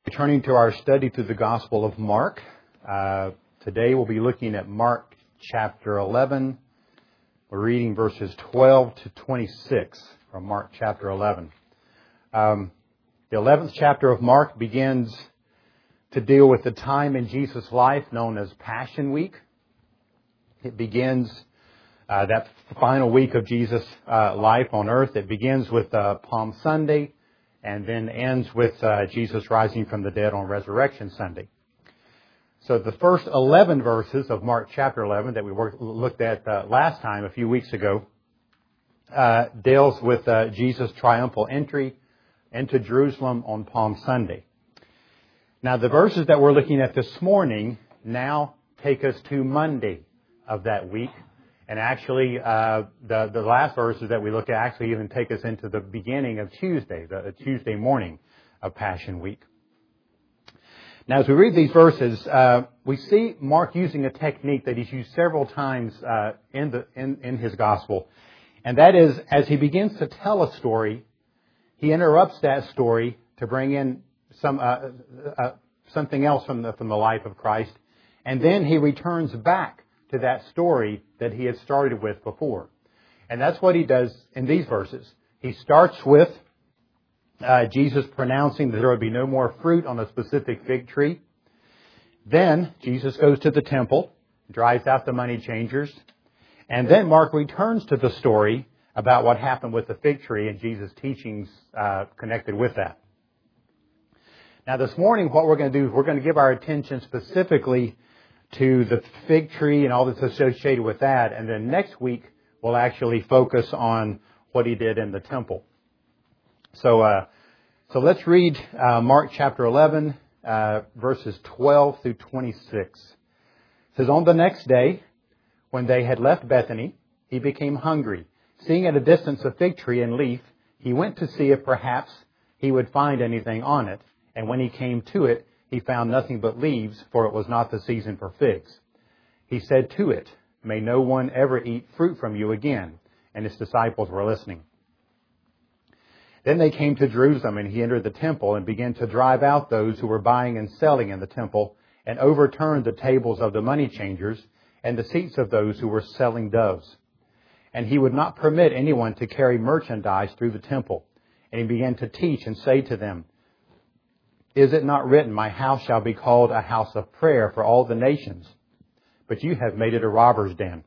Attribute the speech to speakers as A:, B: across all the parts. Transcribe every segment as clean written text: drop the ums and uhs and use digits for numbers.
A: Turning to our study through the Gospel of Mark. Today we'll be looking at Mark chapter 11. We're reading verses 12 to 26 from Mark chapter 11. The 11th chapter of Mark begins to deal with the time in Jesus' life known as Passion Week. It begins that final week of Jesus' life on earth. It begins with Palm Sunday, and then ends with Jesus rising from the dead on Resurrection Sunday. So the first 11 verses of Mark chapter 11 that we looked at last time, a few weeks ago, deals with Jesus' triumphal entry into Jerusalem on Palm Sunday. Now the verses that we're looking at this morning now take us to Monday of that week. And actually, the last verses that we looked at actually even take us into the beginning of Tuesday, the Tuesday morning of Passion Week. Now, as we read these verses, we see Mark using a technique that he's used several times in his gospel, and that is, as he begins to tell a story, he interrupts that story to bring in something else from the life of Christ, and then he returns back to that story that he had started with before. And that's what he does in these verses. He starts with Jesus pronouncing that there would be no more fruit on a specific fig tree. Then Jesus goes to the temple, drives out the money changers, and then Mark returns to the story about what happened with the fig tree and Jesus' teachings connected with that. Now this morning what we're going to do is we're going to give our attention specifically to the fig tree and all that's associated with that. And then next week, we'll actually focus on what he did in the temple. So let's read Mark chapter 11, verses 12 through 26. It says, "On the next day, when they had left Bethany, he became hungry. Seeing at a distance a fig tree in leaf, he went to see if perhaps he would find anything on it. And when he came to it, he found nothing but leaves, for it was not the season for figs. He said to it, 'May no one ever eat fruit from you again.' And his disciples were listening. Then they came to Jerusalem, and he entered the temple and began to drive out those who were buying and selling in the temple, and overturned the tables of the money changers and the seats of those who were selling doves. And he would not permit anyone to carry merchandise through the temple. And he began to teach and say to them, 'Is it not written, my house shall be called a house of prayer for all the nations? But you have made it a robber's den.'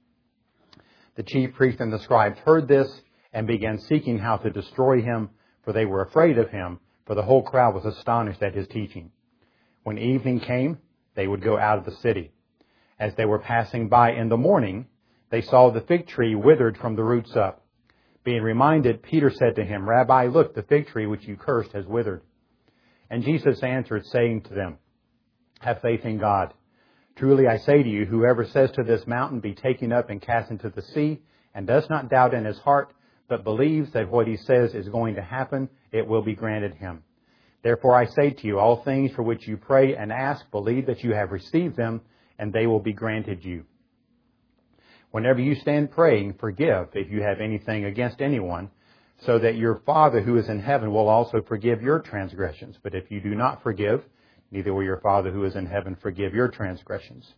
A: The chief priests and the scribes heard this and began seeking how to destroy him, for they were afraid of him, for the whole crowd was astonished at his teaching. When evening came, they would go out of the city. As they were passing by in the morning, they saw the fig tree withered from the roots up. Being reminded, Peter said to him, 'Rabbi, look, the fig tree which you cursed has withered.' And Jesus answered, saying to them, 'Have faith in God. Truly I say to you, whoever says to this mountain, be taken up and cast into the sea, and does not doubt in his heart, but believes that what he says is going to happen, it will be granted him. Therefore I say to you, all things for which you pray and ask, believe that you have received them, and they will be granted you. Whenever you stand praying, forgive if you have anything against anyone, so that your Father who is in heaven will also forgive your transgressions. But if you do not forgive, neither will your Father who is in heaven forgive your transgressions.'"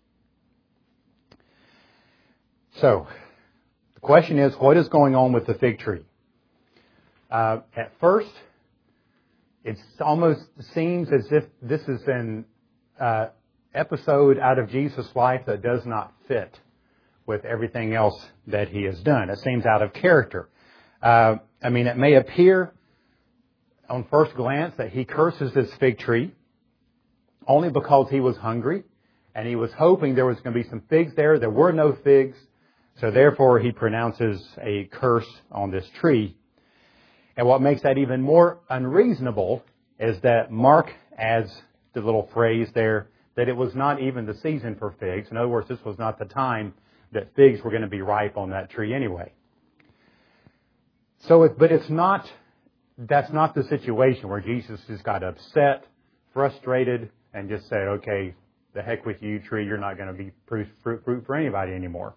A: So, the question is, what is going on with the fig tree? At first, it almost seems as if this is an episode out of Jesus' life that does not fit with everything else that he has done. It seems out of character. It may appear on first glance that he curses this fig tree only because he was hungry and he was hoping there was going to be some figs there. There were no figs, so therefore he pronounces a curse on this tree. And what makes that even more unreasonable is that Mark adds the little phrase there that it was not even the season for figs. In other words, this was not the time that figs were going to be ripe on that tree anyway. That's not the situation where Jesus just got upset, frustrated, and just said, "Okay, the heck with you, tree, you're not going to be fruit for anybody anymore."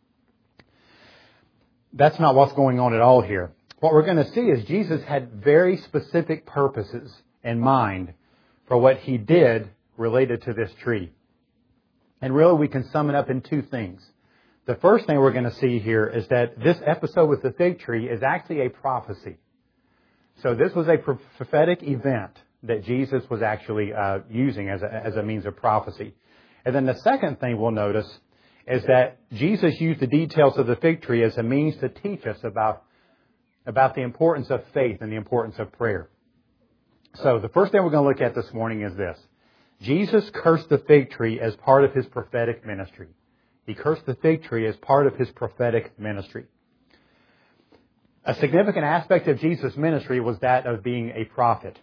A: That's not what's going on at all here. What we're going to see is Jesus had very specific purposes in mind for what he did related to this tree. And really we can sum it up in two things. The first thing we're going to see here is that this episode with the fig tree is actually a prophecy. So this was a prophetic event that Jesus was actually using as a means of prophecy. And then the second thing we'll notice is that Jesus used the details of the fig tree as a means to teach us about the importance of faith and the importance of prayer. So the first thing we're going to look at this morning is this. Jesus cursed the fig tree as part of his prophetic ministry. He cursed the fig tree as part of his prophetic ministry. A significant aspect of Jesus' ministry was that of being a prophet.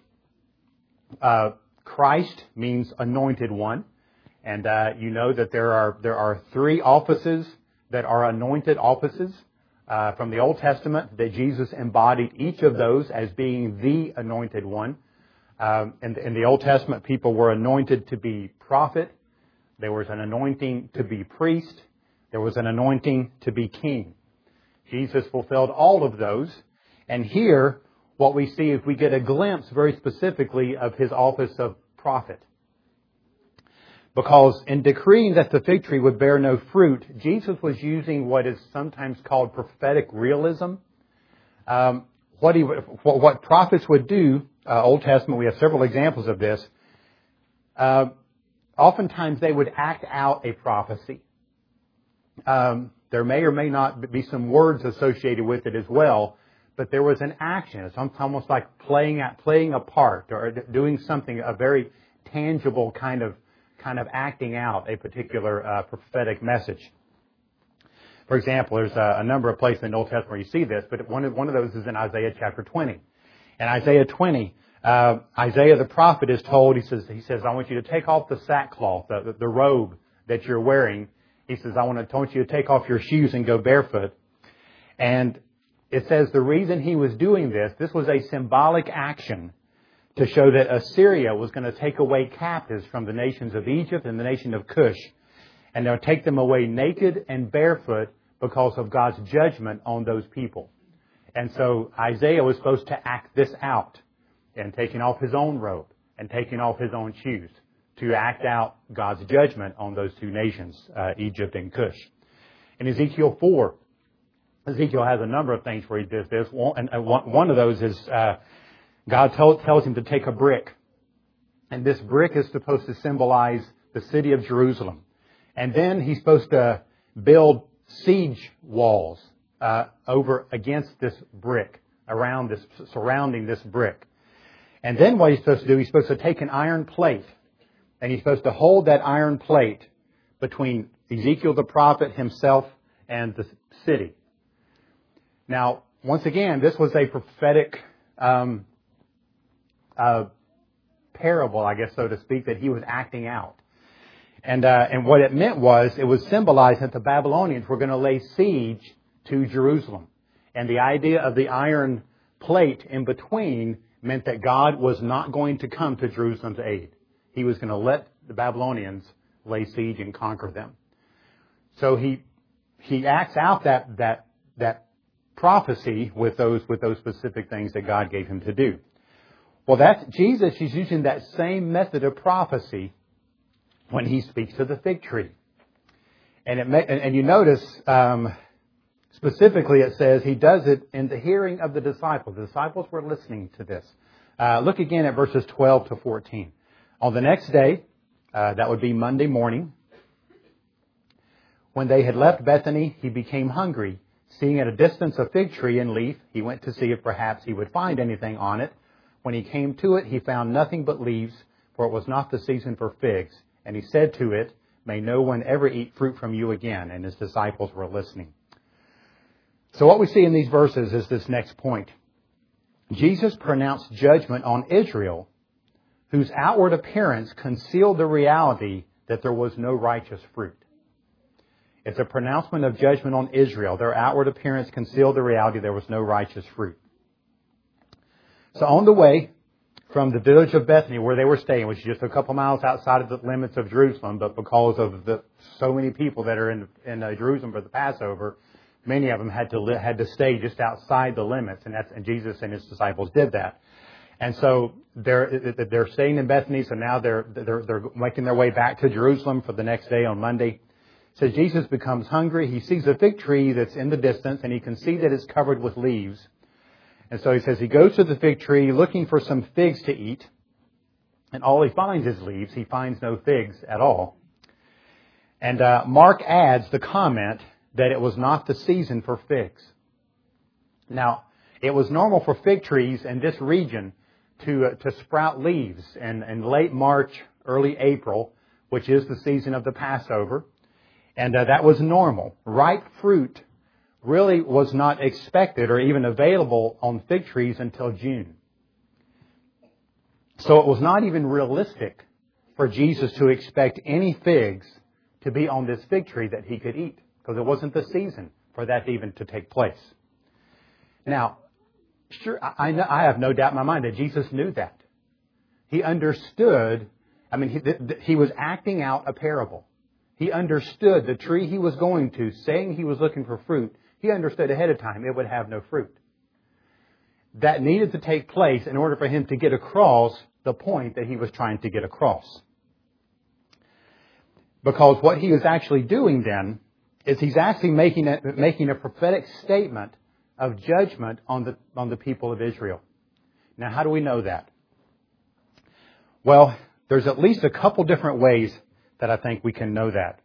A: Christ means anointed one. And you know that there are three offices that are anointed offices from the Old Testament, that Jesus embodied each of those as being the anointed one. In the Old Testament, people were anointed to be prophet. There was an anointing to be priest. There was an anointing to be king. Jesus fulfilled all of those. And here, what we see is we get a glimpse very specifically of his office of prophet. Because in decreeing that the fig tree would bear no fruit, Jesus was using what is sometimes called prophetic realism. What prophets would do, Old Testament, we have several examples of this. Oftentimes they would act out a prophecy. There may or may not be some words associated with it as well, but there was an action. It's almost like playing a part or doing something, a very tangible kind of acting out a particular prophetic message. For example, there's a number of places in the Old Testament where you see this, but one of those is in Isaiah chapter 20. In Isaiah 20, Isaiah the prophet is told, he says, I want you to take off the sackcloth, the robe that you're wearing. He says, I want you to take off your shoes and go barefoot. And it says the reason he was doing this was a symbolic action to show that Assyria was going to take away captives from the nations of Egypt and the nation of Cush. And they'll take them away naked and barefoot because of God's judgment on those people. And so Isaiah was supposed to act this out, and taking off his own robe and taking off his own shoes to act out God's judgment on those two nations, Egypt and Cush. In Ezekiel 4, Ezekiel has a number of things where he does this. One of those is God tells him to take a brick. And this brick is supposed to symbolize the city of Jerusalem. And then he's supposed to build siege walls over against this brick, surrounding this brick. And then what he's supposed to do, he's supposed to take an iron plate, and he's supposed to hold that iron plate between Ezekiel the prophet himself and the city. Now, once again, this was a prophetic parable, I guess, so to speak, that he was acting out. And what it meant was, it was symbolized that the Babylonians were going to lay siege to Jerusalem. And the idea of the iron plate in between meant that God was not going to come to Jerusalem's aid. He was going to let the Babylonians lay siege and conquer them. So he acts out that prophecy with those specific things that God gave him to do. Well, that's Jesus. He's using that same method of prophecy when he speaks to the fig tree. And you notice, specifically it says he does it in the hearing of the disciples. The disciples were listening to this. Look again at verses 12 to 14. On the next day, that would be Monday morning, when they had left Bethany, he became hungry. Seeing at a distance a fig tree in leaf, he went to see if perhaps he would find anything on it. When he came to it, he found nothing but leaves, for it was not the season for figs. And he said to it, "May no one ever eat fruit from you again." And his disciples were listening. So what we see in these verses is this next point. Jesus pronounced judgment on Israel, whose outward appearance concealed the reality that there was no righteous fruit. It's a pronouncement of judgment on Israel. Their outward appearance concealed the reality there was no righteous fruit. So on the way from the village of Bethany, where they were staying, which is just a couple miles outside of the limits of Jerusalem, but because of so many people that are in Jerusalem for the Passover, many of them had to stay just outside the limits, and Jesus and his disciples did that. And so they're staying in Bethany, so now they're making their way back to Jerusalem for the next day on Monday. It says Jesus becomes hungry. He sees a fig tree that's in the distance, and he can see that it's covered with leaves. And so he says he goes to the fig tree looking for some figs to eat, and all he finds is leaves. He finds no figs at all. And Mark adds the comment that it was not the season for figs. Now, it was normal for fig trees in this region to sprout leaves in late March, early April, which is the season of the Passover. And that was normal. Ripe fruit really was not expected or even available on fig trees until June. So it was not even realistic for Jesus to expect any figs to be on this fig tree that he could eat, because it wasn't the season for that even to take place. Now, sure, I have no doubt in my mind that Jesus knew that. He understood, he was acting out a parable. He understood the tree he was going to, saying he was looking for fruit. He understood ahead of time it would have no fruit. That needed to take place in order for him to get across the point that he was trying to get across. Because what he was actually doing then is he's actually making a prophetic statement of judgment on the people of Israel. Now, how do we know that? Well, there's at least a couple different ways that I think we can know that.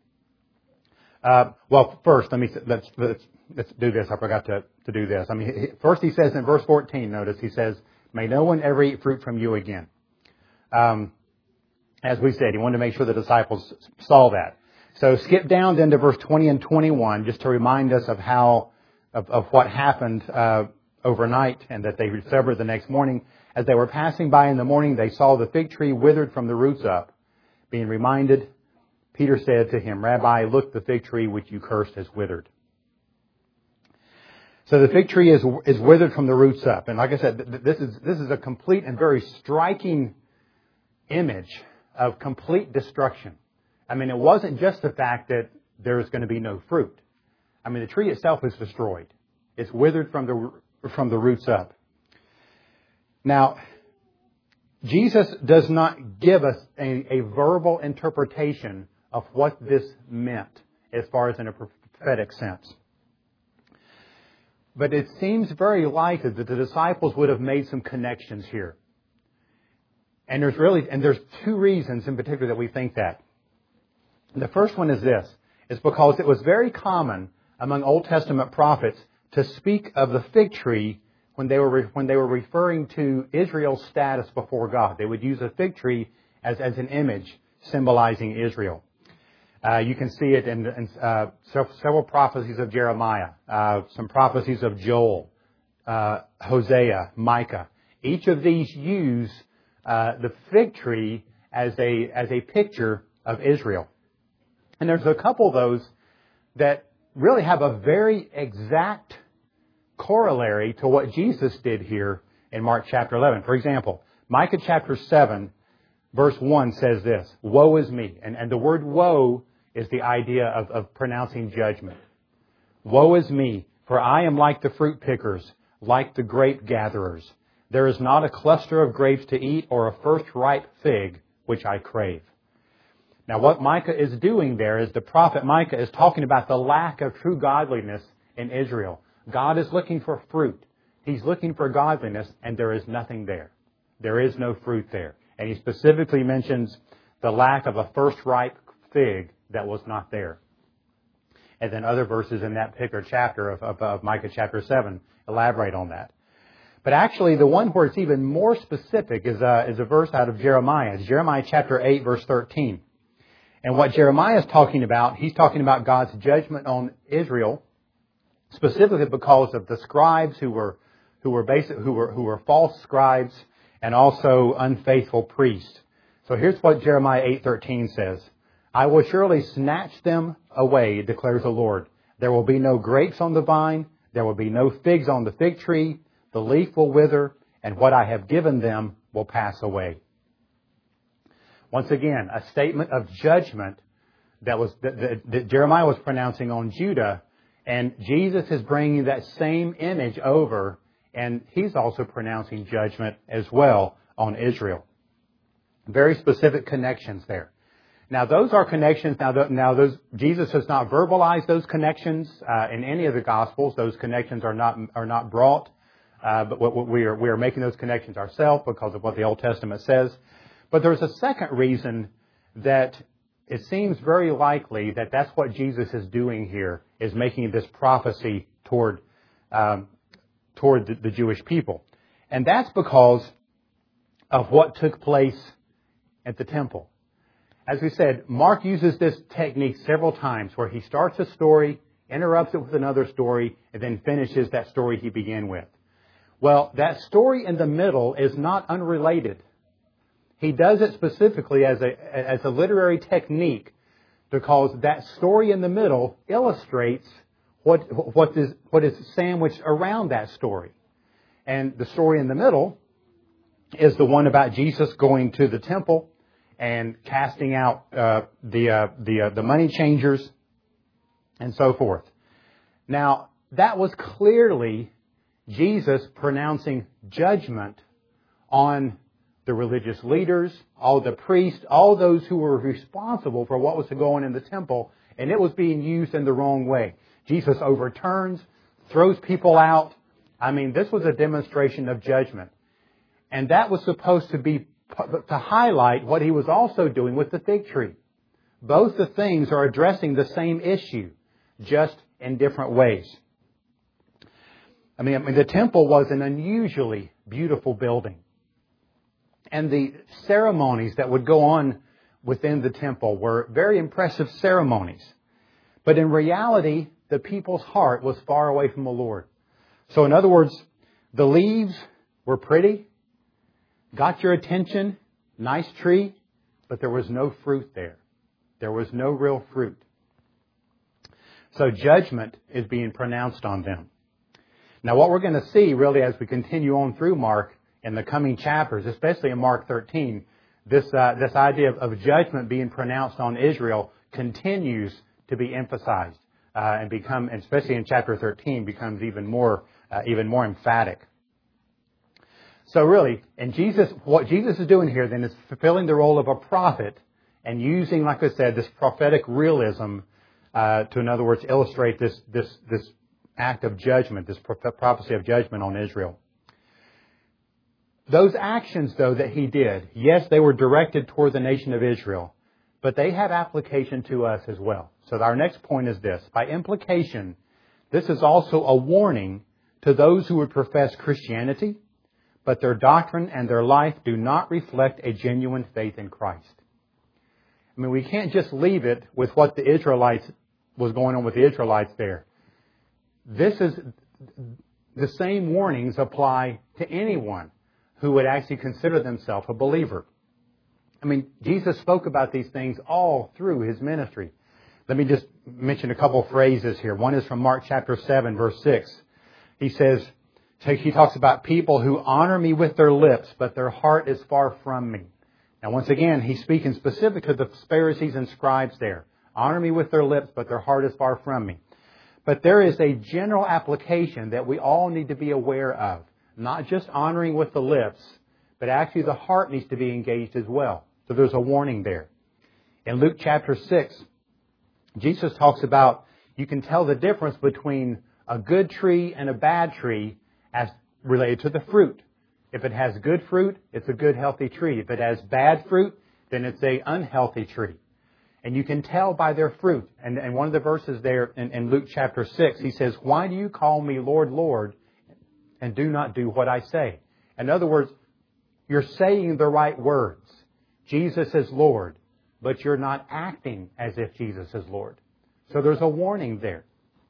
A: Well, first, let's do this. I forgot to do this. First he says in verse 14, notice, he says, "May no one ever eat fruit from you again." As we said, he wanted to make sure the disciples saw that. So skip down then to verse 20 and 21, just to remind us of what happened overnight, and that they recovered the next morning. As they were passing by in the morning, they saw the fig tree withered from the roots up. Being reminded, Peter said to him, "Rabbi, look, the fig tree which you cursed has withered." So the fig tree is withered from the roots up. And like I said, this is a complete and very striking image of complete destruction. It wasn't just the fact that there is going to be no fruit. The tree itself is destroyed. It's withered from the roots up. Now, Jesus does not give us a verbal interpretation of what this meant as far as in a prophetic sense. But it seems very likely that the disciples would have made some connections here. And there's two reasons in particular that we think that. The first one is this. It's because it was very common among Old Testament prophets to speak of the fig tree when they were referring to Israel's status before God. They would use a fig tree as an image symbolizing Israel. You can see it in several prophecies of Jeremiah, some prophecies of Joel, Hosea, Micah. Each of these use the fig tree as a picture of Israel. And there's a couple of those that really have a very exact corollary to what Jesus did here in Mark chapter 11. For example, Micah chapter 7, verse 1 says this, "Woe is me." And the word woe is the idea of pronouncing judgment. "Woe is me, for I am like the fruit pickers, like the grape gatherers. There is not a cluster of grapes to eat or a first ripe fig which I crave." Now what Micah is doing there is the prophet Micah is talking about the lack of true godliness in Israel. God is looking for fruit. He's looking for godliness, and there is nothing there. There is no fruit there. And he specifically mentions the lack of a first ripe fig that was not there. And then other verses in that particular chapter of Micah chapter 7 elaborate on that. But actually, the one where it's even more specific is a verse out of Jeremiah. It's Jeremiah chapter 8, verse 13. And what Jeremiah is talking about, he's talking about God's judgment on Israel, specifically because of the scribes who were false scribes and also unfaithful priests. So here's what Jeremiah 8:13 says. "I will surely snatch them away, declares the Lord. There will be no grapes on the vine. There will be no figs on the fig tree. The leaf will wither, and what I have given them will pass away." Once again, a statement of judgment that Jeremiah was pronouncing on Judah, and Jesus is bringing that same image over And he's also pronouncing judgment as well on Israel. Very specific connections there. Now, those are connections. Jesus has not verbalized those connections in any of the Gospels. Those connections are not brought, but we are making those connections ourselves because of what the Old Testament says. But there's a second reason that it seems very likely that that's what Jesus is doing here, is making this prophecy toward the Jewish people, and that's because of what took place at the temple. As we said, Mark uses this technique several times where he starts a story, interrupts it with another story, and then finishes that story he began with. Well, that story in the middle is not unrelated. He does it specifically as a literary technique because that story in the middle illustrates what is sandwiched around that story. And the story in the middle is the one about Jesus going to the temple and casting out the money changers and so forth. Now, that was clearly Jesus pronouncing judgment on the religious leaders, all the priests, all those who were responsible for what was going on in the temple, and it was being used in the wrong way. Jesus overturns, throws people out. I mean, this was a demonstration of judgment. And that was supposed to highlight what he was also doing with the fig tree. Both the things are addressing the same issue, just in different ways. I mean, the temple was an unusually beautiful building. And the ceremonies that would go on within the temple were very impressive ceremonies. But in reality, the people's heart was far away from the Lord. So in other words, the leaves were pretty, got your attention, nice tree, but there was no fruit there. There was no real fruit. So judgment is being pronounced on them. Now what we're going to see really as we continue on through Mark in the coming chapters, especially in Mark 13, this idea of judgment being pronounced on Israel continues to be emphasized and especially in chapter 13, becomes even more emphatic. So really, what Jesus is doing here then is fulfilling the role of a prophet and using, like I said, this prophetic realism to, in other words, illustrate this act of judgment, this prophecy of judgment on Israel. Those actions, though, that he did, yes, they were directed toward the nation of Israel, but they have application to us as well. So our next point is this. By implication, this is also a warning to those who would profess Christianity, but their doctrine and their life do not reflect a genuine faith in Christ. I mean, we can't just leave it with what was going on with the Israelites there. The same warnings apply to anyone who would actually consider themselves a believer. I mean, Jesus spoke about these things all through His ministry. Let me just mention a couple phrases here. One is from Mark chapter 7, verse 6. He talks about people who honor me with their lips, but their heart is far from me. Now, once again, he's speaking specific to the Pharisees and scribes there. Honor me with their lips, but their heart is far from me. But there is a general application that we all need to be aware of. Not just honoring with the lips, but actually the heart needs to be engaged as well. So there's a warning there. In Luke chapter 6, Jesus talks about you can tell the difference between a good tree and a bad tree as related to the fruit. If it has good fruit, it's a good, healthy tree. If it has bad fruit, then it's an unhealthy tree. And you can tell by their fruit. And one of the verses there in Luke chapter 6, he says, "Why do you call me Lord, Lord, and do not do what I say?" In other words, you're saying the right words. Jesus is Lord, but you're not acting as if Jesus is Lord. So there's a warning there.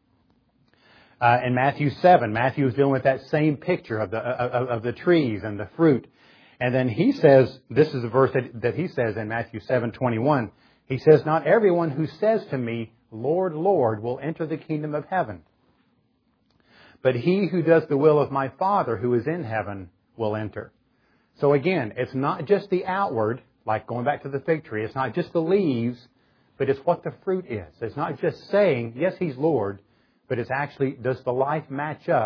A: In Matthew 7, Matthew is dealing with that same picture of the trees and the fruit. And then he says, this is a verse that he says in Matthew 7:21. He says, "Not everyone who says to me, 'Lord, Lord,' will enter the kingdom of heaven. But he who does the will of my Father who is in heaven will enter." So again, it's not just the outward, like going back to the fig tree. It's not just the leaves, but it's what the fruit is. It's not just saying, yes, He's Lord, but it's actually, does the life match up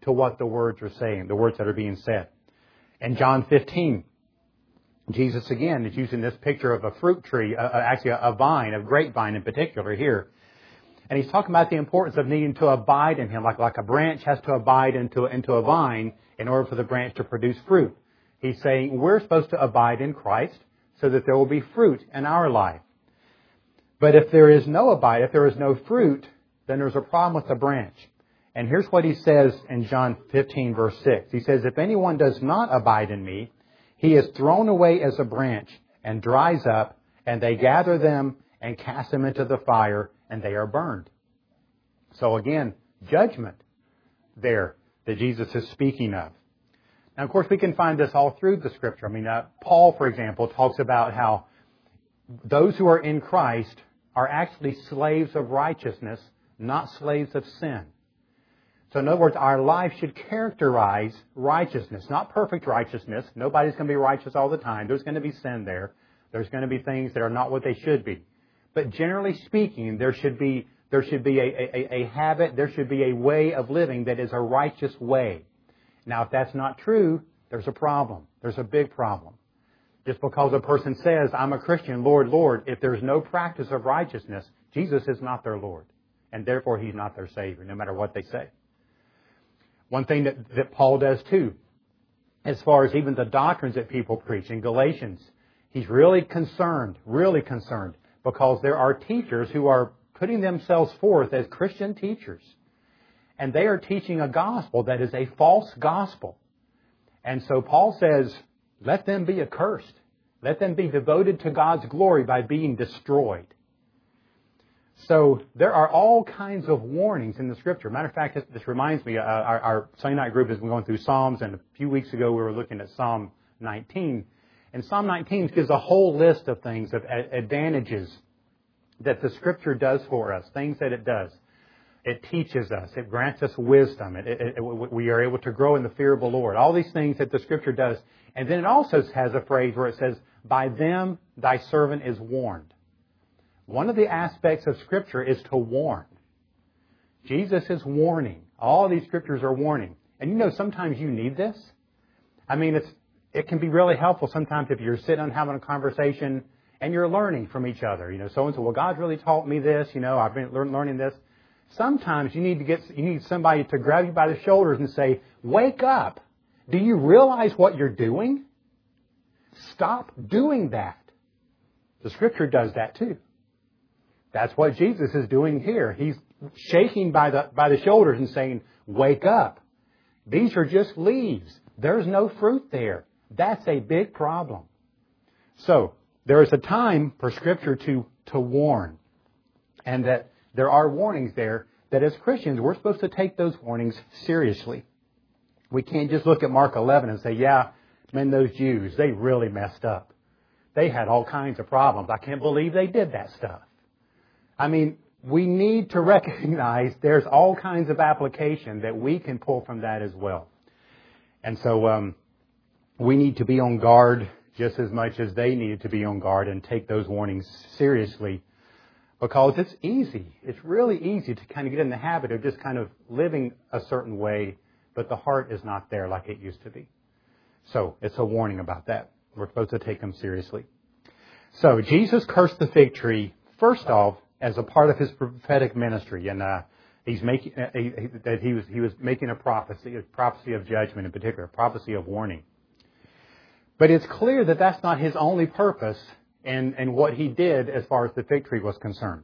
A: to what the words are saying, the words that are being said. In John 15, Jesus again is using this picture of a fruit tree, actually a vine, a grapevine in particular here. And he's talking about the importance of needing to abide in Him, like a branch has to abide into a vine in order for the branch to produce fruit. He's saying we're supposed to abide in Christ so that there will be fruit in our life. But if there is no abide, if there is no fruit, then there's a problem with the branch. And here's what he says in John 15, verse 6. He says, if anyone does not abide in me, he is thrown away as a branch and dries up, and they gather them and cast them into the fire, and they are burned. So again, judgment there that Jesus is speaking of. Now, of course, we can find this all through the Scripture. I mean, Paul, for example, talks about how those who are in Christ are actually slaves of righteousness, not slaves of sin. So in other words, our life should characterize righteousness, not perfect righteousness. Nobody's going to be righteous all the time. There's going to be sin there. There's going to be things that are not what they should be. But generally speaking, there should be a habit, there should be a way of living that is a righteous way. Now, if that's not true, there's a problem. There's a big problem. Just because a person says, I'm a Christian, Lord, Lord, if there's no practice of righteousness, Jesus is not their Lord. And therefore, He's not their Savior, no matter what they say. One thing that Paul does too, as far as even the doctrines that people preach in Galatians, he's really concerned, because there are teachers who are putting themselves forth as Christian teachers. And they are teaching a gospel that is a false gospel. And so Paul says, let them be accursed. Let them be devoted to God's glory by being destroyed. So there are all kinds of warnings in the Scripture. Matter of fact, this reminds me, our Sunday night group has been going through Psalms, and a few weeks ago we were looking at Psalm 19. And Psalm 19 gives a whole list of things, of advantages that the Scripture does for us, things that it does. It teaches us. It grants us wisdom. We are able to grow in the fear of the Lord. All these things that the Scripture does. And then it also has a phrase where it says, by them thy servant is warned. One of the aspects of Scripture is to warn. Jesus is warning. All these Scriptures are warning. And you know, sometimes you need this. I mean, it can be really helpful sometimes if you're sitting and having a conversation and you're learning from each other. You know, so and so, well, God's really taught me this. You know, I've been learning this. Sometimes you need somebody to grab you by the shoulders and say, wake up. Do you realize what you're doing? Stop doing that. The Scripture does that too. That's what Jesus is doing here. He's shaking by the shoulders and saying, wake up. These are just leaves. There's no fruit there. That's a big problem. So, there is a time for Scripture to warn. And that there are warnings there that as Christians, we're supposed to take those warnings seriously. We can't just look at Mark 11 and say, yeah, man, those Jews, they really messed up. They had all kinds of problems. I can't believe they did that stuff. I mean, we need to recognize there's all kinds of application that we can pull from that as well. And so we need to be on guard just as much as they needed to be on guard and take those warnings seriously. Because it's easy. It's really easy to kind of get in the habit of just kind of living a certain way, but the heart is not there like it used to be. So it's a warning about that. We're supposed to take them seriously. So Jesus cursed the fig tree, first off, as a part of His prophetic ministry. And he was making a prophecy of judgment in particular, a prophecy of warning. But it's clear that that's not His only purpose and what He did as far as the fig tree was concerned.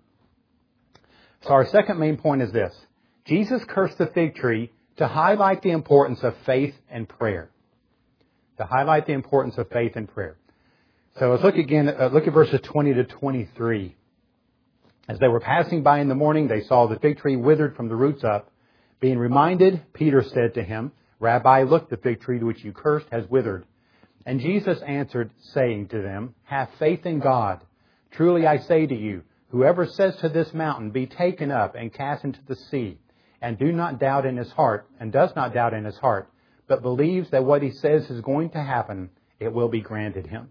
A: So our second main point is this. Jesus cursed the fig tree to highlight the importance of faith and prayer. To highlight the importance of faith and prayer. So let's look again, look at verses 20 to 23. As they were passing by in the morning, they saw the fig tree withered from the roots up. Being reminded, Peter said to him, Rabbi, look, the fig tree which you cursed has withered. And Jesus answered, saying to them, have faith in God. Truly I say to you, whoever says to this mountain, be taken up and cast into the sea, and does not doubt in his heart, but believes that what he says is going to happen, it will be granted him.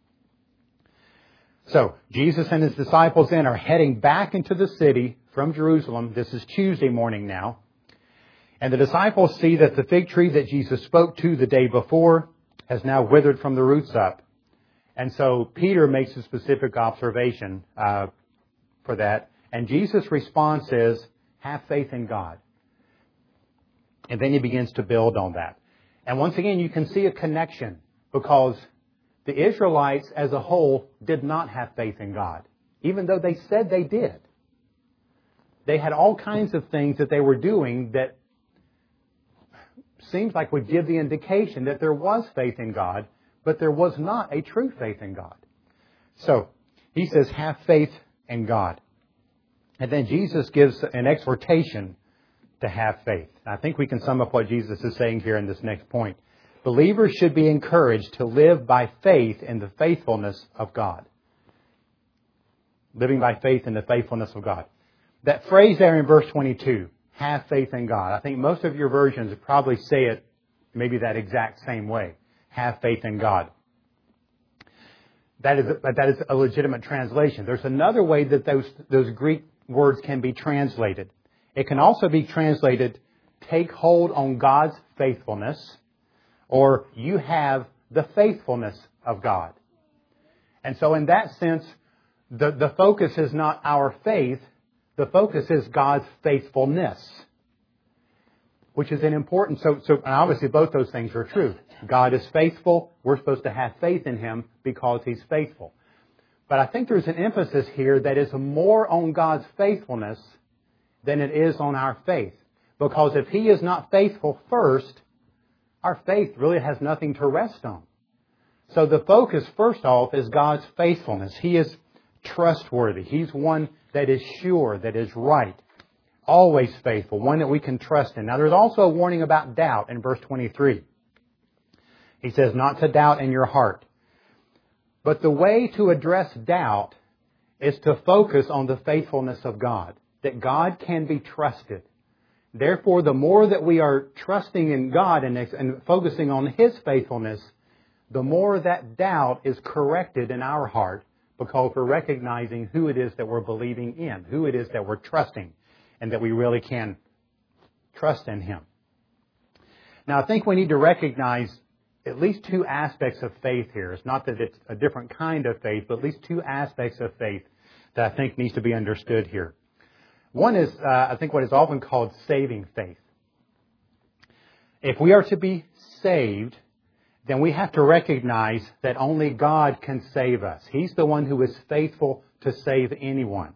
A: So, Jesus and His disciples then are heading back into the city from Jerusalem. This is Tuesday morning now. And the disciples see that the fig tree that Jesus spoke to the day before has now withered from the roots up. And so Peter makes a specific observation for that. And Jesus' response is, have faith in God. And then he begins to build on that. And once again, you can see a connection because the Israelites as a whole did not have faith in God, even though they said they did. They had all kinds of things that they were doing that seems like would give the indication that there was faith in God, but there was not a true faith in God. So, he says, have faith in God. And then Jesus gives an exhortation to have faith. I think we can sum up what Jesus is saying here in this next point. Believers should be encouraged to live by faith in the faithfulness of God. Living by faith in the faithfulness of God. That phrase there in verse 22, have faith in God. I think most of your versions probably say it maybe that exact same way. Have faith in God. That is a legitimate translation. There's another way that those Greek words can be translated. It can also be translated, take hold on God's faithfulness, or you have the faithfulness of God. And so in that sense, the focus is not our faith, the focus is God's faithfulness, which is an important, so obviously both those things are true. God is faithful, we're supposed to have faith in Him because He's faithful. But I think there's an emphasis here that is more on God's faithfulness than it is on our faith. Because if He is not faithful first, our faith really has nothing to rest on. So the focus, first off, is God's faithfulness. He is trustworthy. He's one that is sure, that is right, always faithful, one that we can trust in. Now there's also a warning about doubt in verse 23. He says, not to doubt in your heart. But the way to address doubt is to focus on the faithfulness of God, that God can be trusted. Therefore, the more that we are trusting in God and focusing on His faithfulness, the more that doubt is corrected in our heart because we're recognizing who it is that we're believing in, who it is that we're trusting, and that we really can trust in Him. Now, I think we need to recognize at least two aspects of faith here. It's not that it's a different kind of faith, but at least two aspects of faith that I think needs to be understood here. One is, I think, what is often called saving faith. If we are to be saved, then we have to recognize that only God can save us. He's the one who is faithful to save anyone.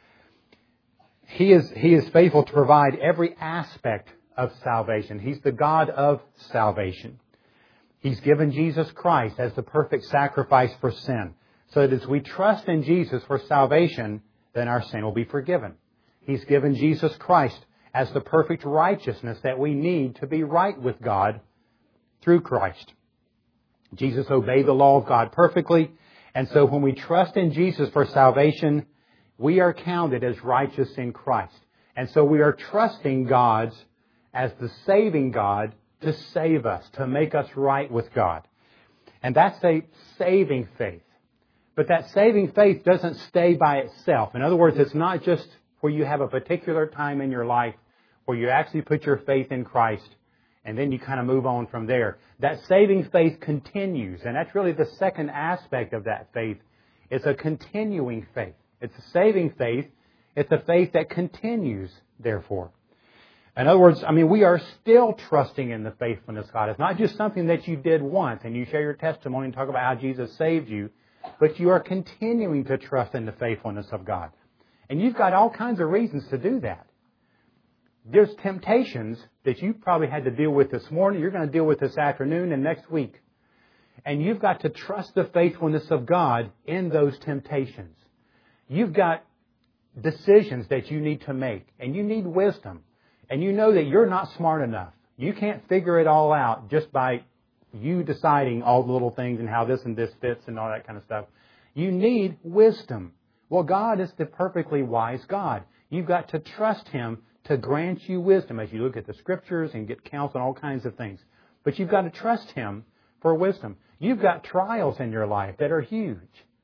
A: He is faithful to provide every aspect of salvation. He's the God of salvation. He's given Jesus Christ as the perfect sacrifice for sin. So that as we trust in Jesus for salvation, then our sin will be forgiven. He's given Jesus Christ as the perfect righteousness that we need to be right with God through Christ. Jesus obeyed the law of God perfectly. And so when we trust in Jesus for salvation, we are counted as righteous in Christ. And so we are trusting God as the saving God to save us, to make us right with God. And that's a saving faith. But that saving faith doesn't stay by itself. In other words, it's not just where you have a particular time in your life where you actually put your faith in Christ and then you kind of move on from there. That saving faith continues. And that's really the second aspect of that faith. It's a continuing faith. It's a saving faith. It's a faith that continues, therefore. In other words, we are still trusting in the faithfulness of God. It's not just something that you did once and you share your testimony and talk about how Jesus saved you, but you are continuing to trust in the faithfulness of God. And you've got all kinds of reasons to do that. There's temptations that you probably had to deal with this morning, you're going to deal with this afternoon and next week. And you've got to trust the faithfulness of God in those temptations. You've got decisions that you need to make, and you need wisdom. And you know that you're not smart enough. You can't figure it all out just by you deciding all the little things and how this and this fits and all that kind of stuff. You need wisdom. Well, God is the perfectly wise God. You've got to trust Him to grant you wisdom as you look at the Scriptures and get counsel on all kinds of things. But you've got to trust Him for wisdom. You've got trials in your life that are huge.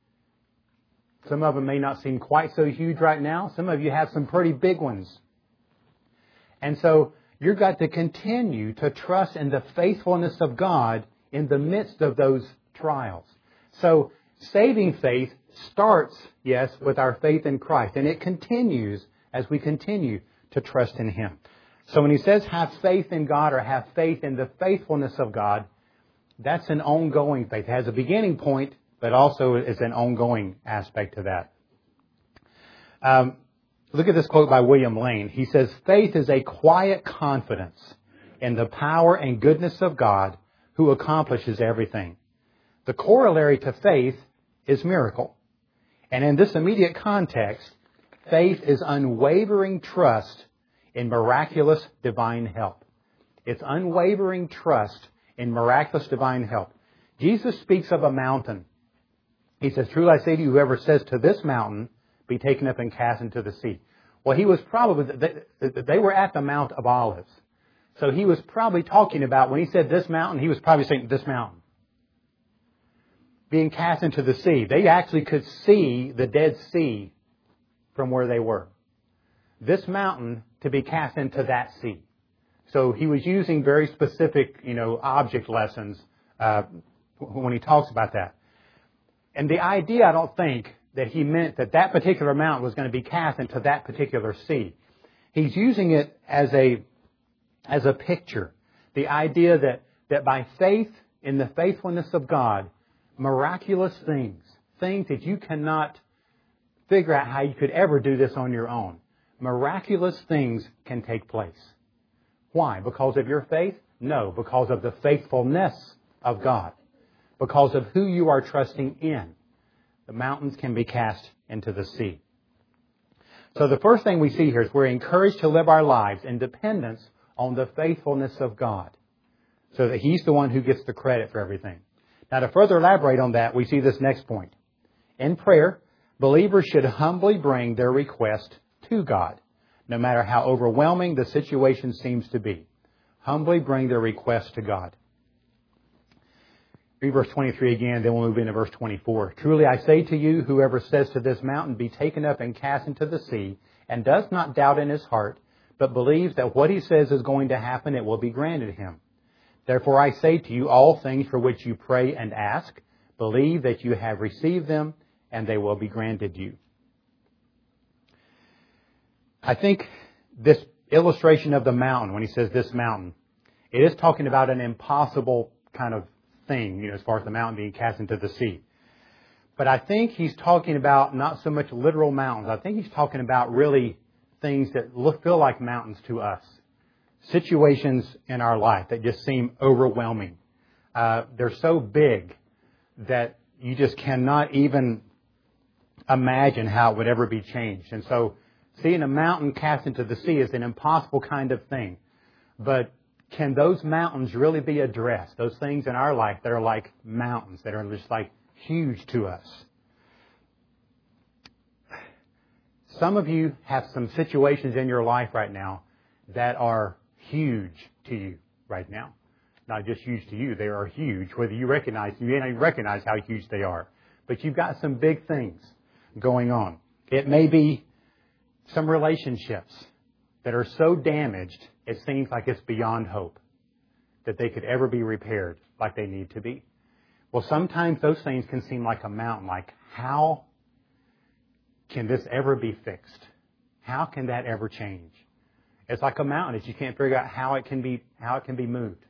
A: Some of them may not seem quite so huge right now. Some of you have some pretty big ones. And so You've got to continue to trust in the faithfulness of God in the midst of those trials. So saving faith starts, yes, with our faith in Christ. And it continues as we continue to trust in Him. So when He says have faith in God or have faith in the faithfulness of God, that's an ongoing faith. It has a beginning point, but also is an ongoing aspect to that. Look at this quote by William Lane. He says, faith is a quiet confidence in the power and goodness of God who accomplishes everything. The corollary to faith is miracle. And in this immediate context, faith is unwavering trust in miraculous divine help. It's unwavering trust in miraculous divine help. Jesus speaks of a mountain. He says, truly I say to you, whoever says to this mountain, be taken up and cast into the sea. Well, he was probably, they were at the Mount of Olives. So he was probably talking about, when he said this mountain, he was probably saying this mountain being cast into the sea. They actually could see the Dead Sea from where they were. This mountain to be cast into that sea. So he was using very specific, object lessons when he talks about that. And the idea, I don't think, that he meant that that particular mountain was going to be cast into that particular sea. He's using it as a picture. The idea that by faith in the faithfulness of God, miraculous things that you cannot figure out how you could ever do this on your own, miraculous things can take place. Why? Because of your faith? No, because of the faithfulness of God. Because of who you are trusting in. The mountains can be cast into the sea. So the first thing we see here is we're encouraged to live our lives in dependence on the faithfulness of God. So that He's the one who gets the credit for everything. Now to further elaborate on that, we see this next point. In prayer, believers should humbly bring their request to God, no matter how overwhelming the situation seems to be. Humbly bring their request to God. Read verse 23 again, then we'll move into verse 24. Truly I say to you, whoever says to this mountain, be taken up and cast into the sea, and does not doubt in his heart, but believes that what he says is going to happen, it will be granted him. Therefore I say to you, all things for which you pray and ask, believe that you have received them, and they will be granted you. I think this illustration of the mountain, when he says this mountain, it is talking about an impossible kind of thing, as far as the mountain being cast into the sea. But I think he's talking about not so much literal mountains. I think he's talking about really things that feel like mountains to us. Situations in our life that just seem overwhelming. They're so big that you just cannot even imagine how it would ever be changed. And so seeing a mountain cast into the sea is an impossible kind of thing. But can those mountains really be addressed? Those things in our life that are like mountains, that are just like huge to us. Some of you have some situations in your life right now that are huge to you right now. Not just huge to you, they are huge. Whether you may not recognize how huge they are. But you've got some big things going on. It may be some relationships that are so damaged, it seems like it's beyond hope that they could ever be repaired like they need to be. Well, sometimes those things can seem like a mountain. Like, how can this ever be fixed? How can that ever change? It's like a mountain that you can't figure out how it can be moved.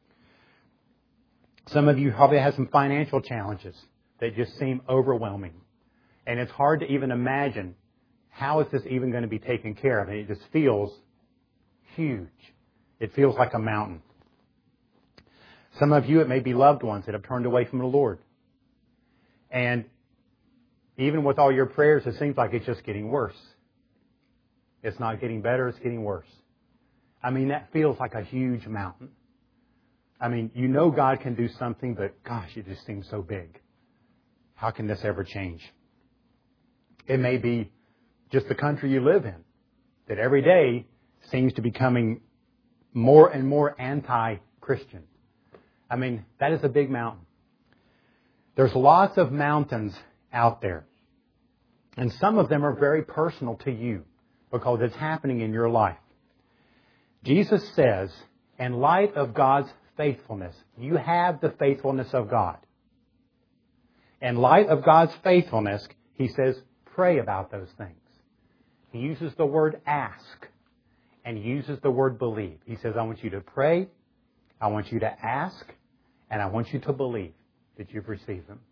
A: Some of you probably have some financial challenges that just seem overwhelming. And it's hard to even imagine how is this even going to be taken care of. And it just feels huge. It feels like a mountain. Some of you, it may be loved ones that have turned away from the Lord. And even with all your prayers, it seems like it's just getting worse. It's not getting better, it's getting worse. I mean, that feels like a huge mountain. I mean, God can do something, but gosh, it just seems so big. How can this ever change? It may be just the country you live in, that every day seems to be becoming more and more anti-Christian. I mean, that is a big mountain. There's lots of mountains out there. And some of them are very personal to you because it's happening in your life. Jesus says, in light of God's faithfulness, you have the faithfulness of God. In light of God's faithfulness, He says, pray about those things. He uses the word ask and He uses the word believe. He says, I want you to pray, I want you to ask, and I want you to believe that you've received them.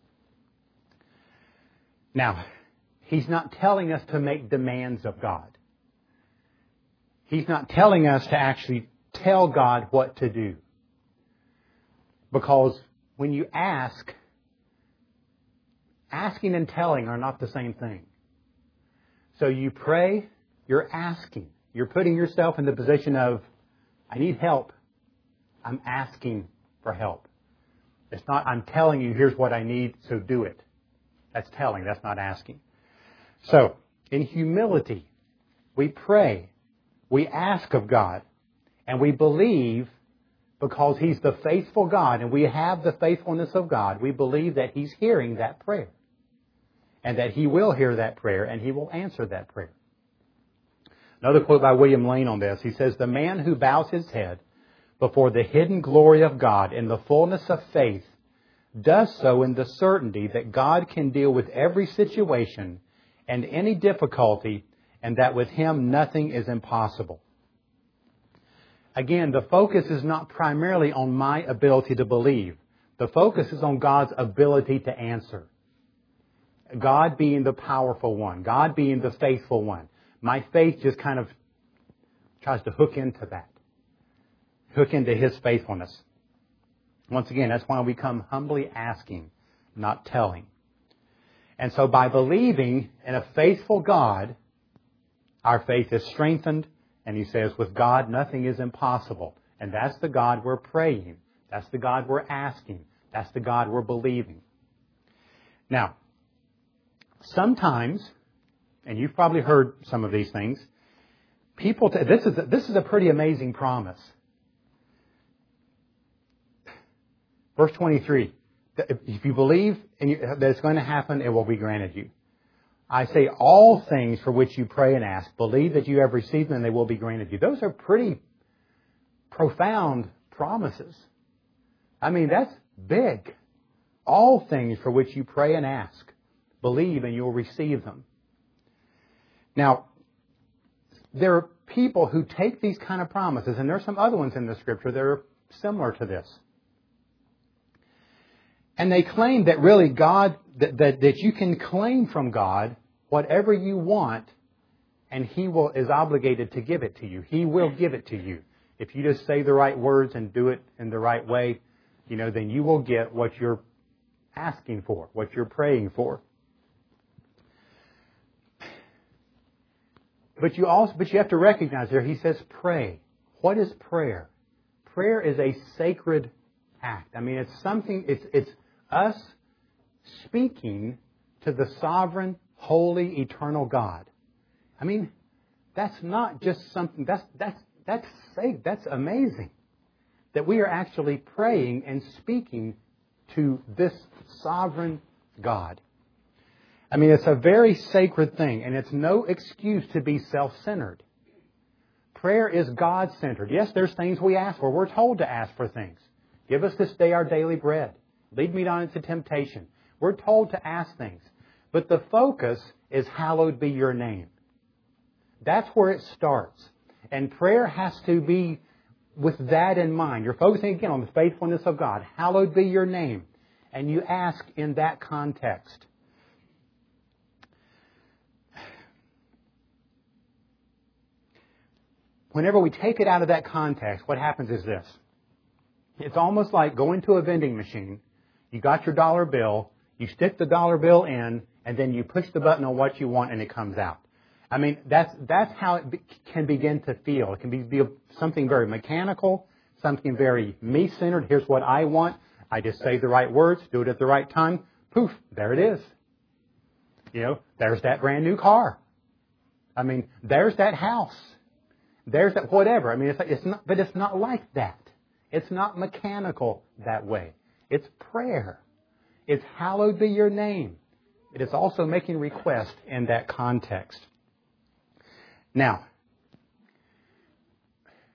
A: Now, He's not telling us to make demands of God. He's not telling us to actually tell God what to do. Because when you ask, asking and telling are not the same thing. So you pray, you're asking. You're putting yourself in the position of, I need help. I'm asking for help. It's not, I'm telling you, here's what I need, so do it. That's telling, that's not asking. So, in humility, we pray, we ask of God, and we believe because He's the faithful God and we have the faithfulness of God, we believe that He's hearing that prayer. And that He will hear that prayer and He will answer that prayer. Another quote by William Lane on this. He says, the man who bows his head before the hidden glory of God in the fullness of faith does so in the certainty that God can deal with every situation and any difficulty, and that with Him nothing is impossible. Again, the focus is not primarily on my ability to believe. The focus is on God's ability to answer. God being the powerful one. God being the faithful one. My faith just kind of tries to hook into that. Hook into His faithfulness. Once again, that's why we come humbly asking, not telling. And so by believing in a faithful God, our faith is strengthened. And He says, with God, nothing is impossible. And that's the God we're praying. That's the God we're asking. That's the God we're believing. Now, sometimes, and you've probably heard some of these things, this is a pretty amazing promise. Verse 23, if you believe that it's going to happen, it will be granted you. I say all things for which you pray and ask, believe that you have received them and they will be granted you. Those are pretty profound promises. I mean, that's big. All things for which you pray and ask, believe and you'll receive them. Now, there are people who take these kind of promises, and there are some other ones in the Scripture that are similar to this. And they claim that really God, that you can claim from God whatever you want, and He is obligated to give it to you. He will give it to you. If you just say the right words and do it in the right way, then you will get what you're asking for, what you're praying for. But you have to recognize there, He says pray. What is prayer? Prayer is a sacred act. I mean, it's something, it's us speaking to the sovereign, holy, eternal God. I mean, that's not just something, that's amazing. That we are actually praying and speaking to this sovereign God. I mean, it's a very sacred thing, and it's no excuse to be self-centered. Prayer is God-centered. Yes, there's things we ask for. We're told to ask for things. Give us this day our daily bread. Lead me not into temptation. We're told to ask things. But the focus is hallowed be your name. That's where it starts. And prayer has to be with that in mind. You're focusing again on the faithfulness of God. Hallowed be your name. And you ask in that context. Whenever we take it out of that context, what happens is this. It's almost like going to a vending machine. You got your dollar bill. You stick the dollar bill in, and then you push the button on what you want, and it comes out. I mean, that's how it can begin to feel. It can be something very mechanical, something very me-centered. Here's what I want. I just say the right words, do it at the right time. Poof, there it is. There's that brand new car. I mean, there's that house. There's that whatever. I mean, but it's not like that. It's not mechanical that way. It's prayer. It's hallowed be your name. It is also making request in that context. Now,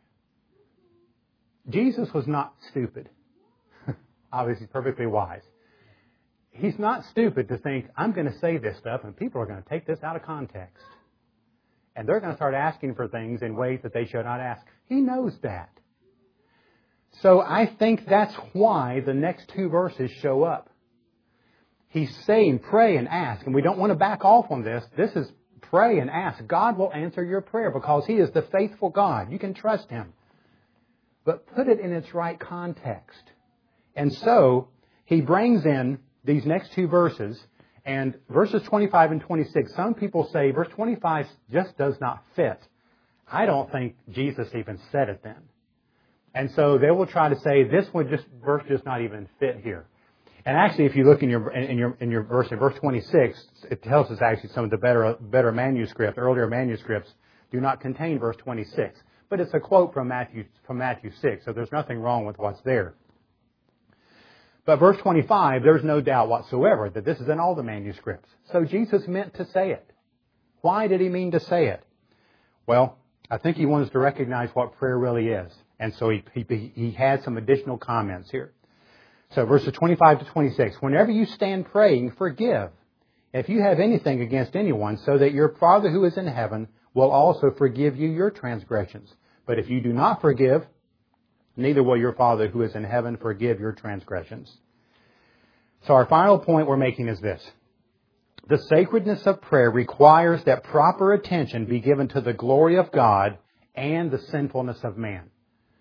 A: Jesus was not stupid. Obviously, perfectly wise. He's not stupid to think, I'm going to say this stuff and people are going to take this out of context. And they're going to start asking for things in ways that they should not ask. He knows that. So I think that's why the next two verses show up. He's saying, pray and ask. And we don't want to back off on this. This is pray and ask. God will answer your prayer because He is the faithful God. You can trust Him. But put it in its right context. And so He brings in these next two verses. And verses 25 and 26, some people say verse 25 just does not fit. I don't think Jesus even said it then. And so they will try to say this verse does not even fit here. And actually, if you look in your verse, in verse 26, it tells us actually some of the better manuscripts, earlier manuscripts, do not contain verse 26. But it's a quote from Matthew 6, so there's nothing wrong with what's there. But verse 25, there's no doubt whatsoever that this is in all the manuscripts. So Jesus meant to say it. Why did He mean to say it? Well, I think He wants to recognize what prayer really is. And so he had some additional comments here. So verses 25 to 26. Whenever you stand praying, forgive if you have anything against anyone, so that your Father who is in heaven will also forgive you your transgressions. But if you do not forgive, neither will your Father who is in heaven forgive your transgressions. So our final point we're making is this. The sacredness of prayer requires that proper attention be given to the glory of God and the sinfulness of man.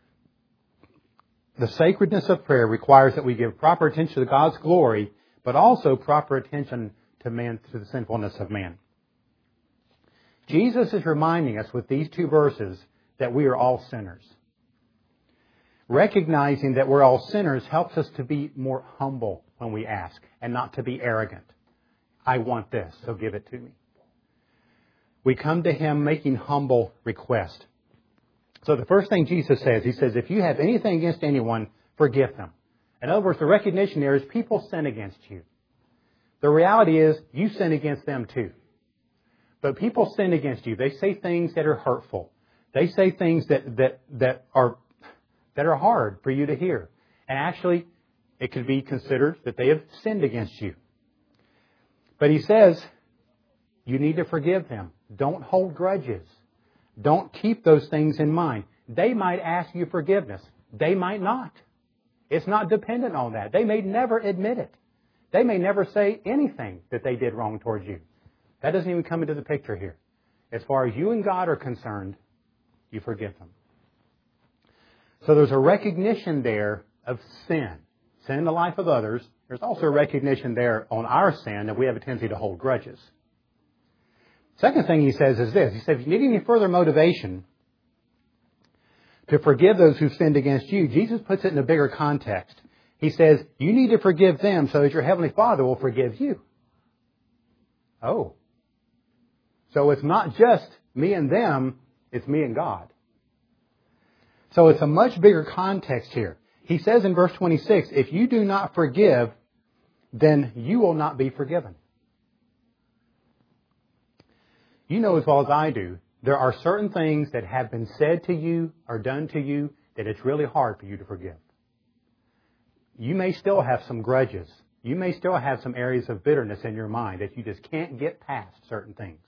A: The sacredness of prayer requires that we give proper attention to God's glory, but also proper attention to the sinfulness of man. Jesus is reminding us with these two verses that we are all sinners. Recognizing that we're all sinners helps us to be more humble when we ask and not to be arrogant. I want this, so give it to me. We come to Him making humble request. So the first thing Jesus says, He says, if you have anything against anyone, forgive them. In other words, the recognition there is people sin against you. The reality is you sin against them too. But people sin against you. They say things that are hurtful. They say things that are hard for you to hear. And actually, it could be considered that they have sinned against you. But He says, you need to forgive them. Don't hold grudges. Don't keep those things in mind. They might ask you forgiveness. They might not. It's not dependent on that. They may never admit it. They may never say anything that they did wrong towards you. That doesn't even come into the picture here. As far as you and God are concerned, you forgive them. So there's a recognition there of sin. Sin in the life of others. There's also a recognition there on our sin that we have a tendency to hold grudges. Second thing He says is this. He says, if you need any further motivation to forgive those who've sinned against you, Jesus puts it in a bigger context. He says, you need to forgive them so that your Heavenly Father will forgive you. Oh. So it's not just me and them, it's me and God. So it's a much bigger context here. He says in verse 26, if you do not forgive, then you will not be forgiven. You know as well as I do, there are certain things that have been said to you or done to you that it's really hard for you to forgive. You may still have some grudges. You may still have some areas of bitterness in your mind that you just can't get past certain things.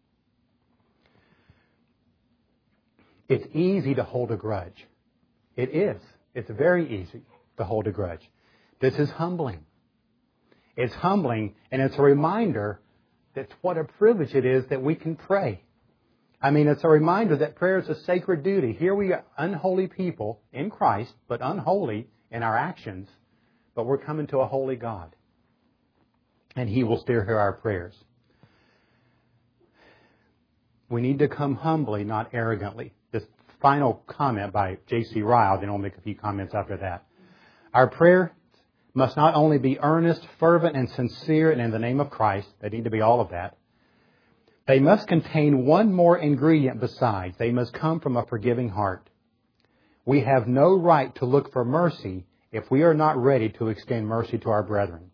A: It's easy to hold a grudge. It is. It's very easy to hold a grudge. This is humbling. It's humbling, and it's a reminder that's what a privilege it is that we can pray. I mean, it's a reminder that prayer is a sacred duty. Here we are unholy people in Christ, but unholy in our actions. But we're coming to a holy God. And He will still hear our prayers. We need to come humbly, not arrogantly. This final comment by J.C. Ryle, then I'll make a few comments after that. Our prayer must not only be earnest, fervent, and sincere, and in the name of Christ. They need to be all of that. They must contain one more ingredient besides. They must come from a forgiving heart. We have no right to look for mercy if we are not ready to extend mercy to our brethren.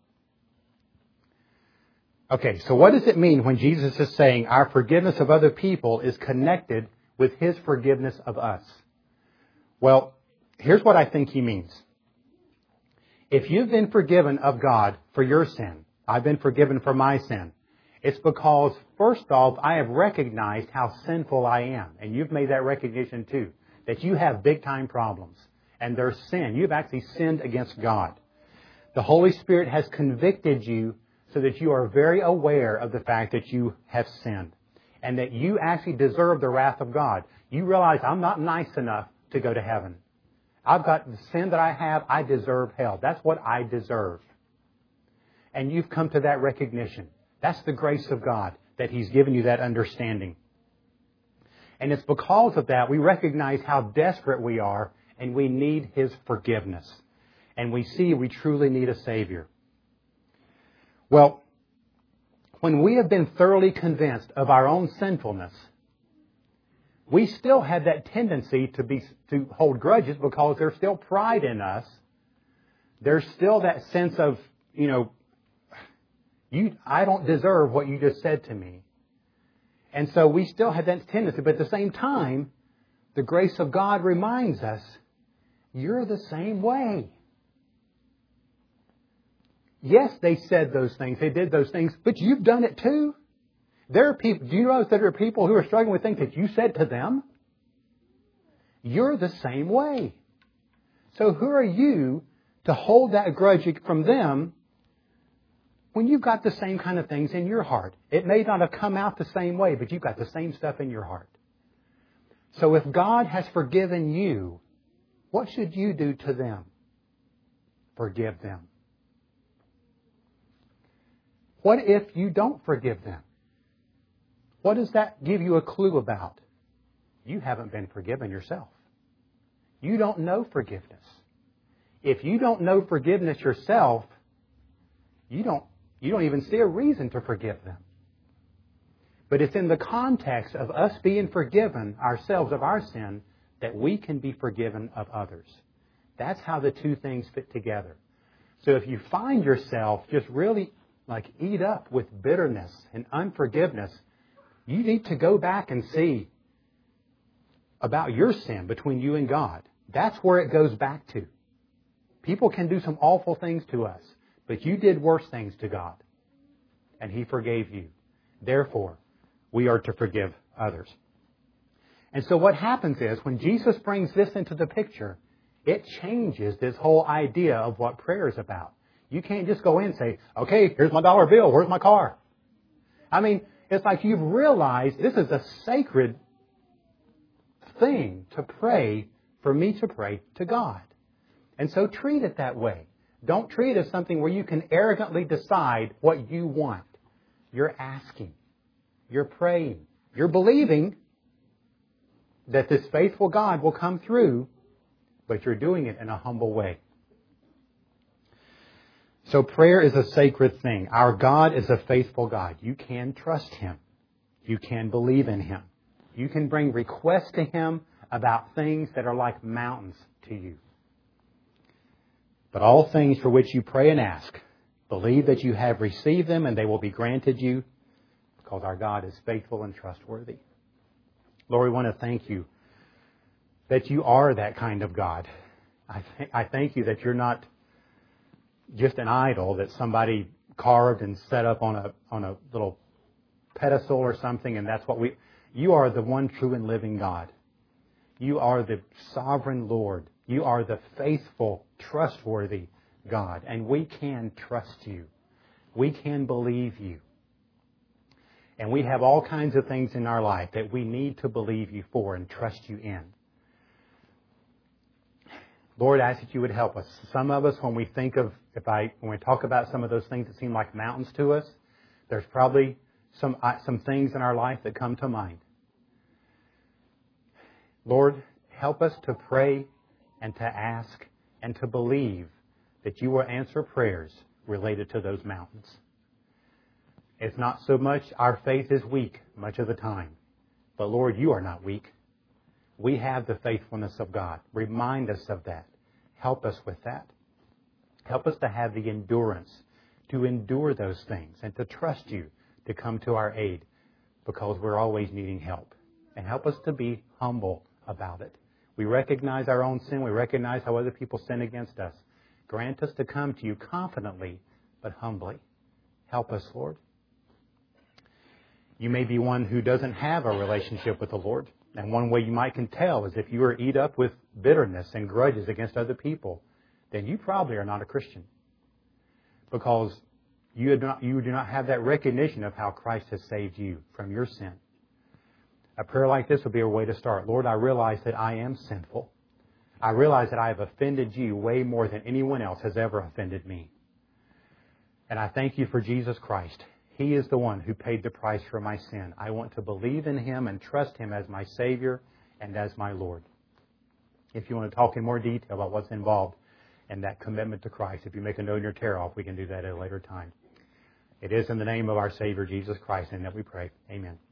A: Okay, so what does it mean when Jesus is saying our forgiveness of other people is connected with His forgiveness of us? Well, here's what I think he means. If you've been forgiven of God for your sin, I've been forgiven for my sin, it's because, first off, I have recognized how sinful I am. And you've made that recognition too. That you have big time problems. And there's sin. You've actually sinned against God. The Holy Spirit has convicted you so that you are very aware of the fact that you have sinned. And that you actually deserve the wrath of God. You realize, I'm not nice enough to go to heaven. I've got the sin that I have. I deserve hell. That's what I deserve. And you've come to that recognition. That's the grace of God, that He's given you that understanding. And it's because of that we recognize how desperate we are and we need His forgiveness. And we see we truly need a Savior. Well, when we have been thoroughly convinced of our own sinfulness, we still have that tendency to hold grudges because there's still pride in us. There's still that sense of, I don't deserve what you just said to me. And so we still have that tendency. But at the same time, the grace of God reminds us, you're the same way. Yes, they said those things. They did those things. But you've done it too. There are people, do you know that there are people who are struggling with things that you said to them? You're the same way. So who are you to hold that grudge from them when you've got the same kind of things in your heart? It may not have come out the same way, but you've got the same stuff in your heart. So if God has forgiven you, what should you do to them? Forgive them. What if you don't forgive them? What does that give you a clue about? You haven't been forgiven yourself. You don't know forgiveness. If you don't know forgiveness yourself, you don't even see a reason to forgive them. But it's in the context of us being forgiven ourselves of our sin that we can be forgiven of others. That's how the two things fit together. So if you find yourself just really eat up with bitterness and unforgiveness, you need to go back and see about your sin between you and God. That's where it goes back to. People can do some awful things to us, but you did worse things to God, and He forgave you. Therefore, we are to forgive others. And so what happens is, when Jesus brings this into the picture, it changes this whole idea of what prayer is about. You can't just go in and say, okay, here's my dollar bill, where's my car? I mean, it's like you've realized this is a sacred thing to pray, for me to pray to God. And so treat it that way. Don't treat it as something where you can arrogantly decide what you want. You're asking. You're praying. You're believing that this faithful God will come through, but you're doing it in a humble way. So prayer is a sacred thing. Our God is a faithful God. You can trust Him. You can believe in Him. You can bring requests to Him about things that are like mountains to you. But all things for which you pray and ask, believe that you have received them and they will be granted you, because our God is faithful and trustworthy. Lord, we want to thank You that You are that kind of God. I thank You that You're not just an idol that somebody carved and set up on a little pedestal or something, and that's what You are the one true and living God. You are the sovereign Lord. You are the faithful, trustworthy God, and we can trust You. We can believe You. And we have all kinds of things in our life that we need to believe You for and trust You in. Lord, I ask that You would help us. Some of us, when we think of, when we talk about some of those things that seem like mountains to us, there's probably some things in our life that come to mind. Lord, help us to pray and to ask and to believe that You will answer prayers related to those mountains. It's not so much our faith is weak much of the time, but Lord, You are not weak. We have the faithfulness of God. Remind us of that. Help us with that. Help us to have the endurance to endure those things and to trust You to come to our aid, because we're always needing help. And help us to be humble about it. We recognize our own sin. We recognize how other people sin against us. Grant us to come to you confidently, but humbly. Help us, Lord. You may be one who doesn't have a relationship with the Lord. And one way you might can tell is if you are eat up with bitterness and grudges against other people, then you probably are not a Christian. Because you do not have that recognition of how Christ has saved you from your sin. A prayer like this would be a way to start. Lord, I realize that I am sinful. I realize that I have offended you way more than anyone else has ever offended me. And I thank you for Jesus Christ. He is the one who paid the price for my sin. I want to believe in Him and trust Him as my Savior and as my Lord. If you want to talk in more detail about what's involved in that commitment to Christ, if you make a note in your tear-off, we can do that at a later time. It is in the name of our Savior, Jesus Christ, and that we pray. Amen.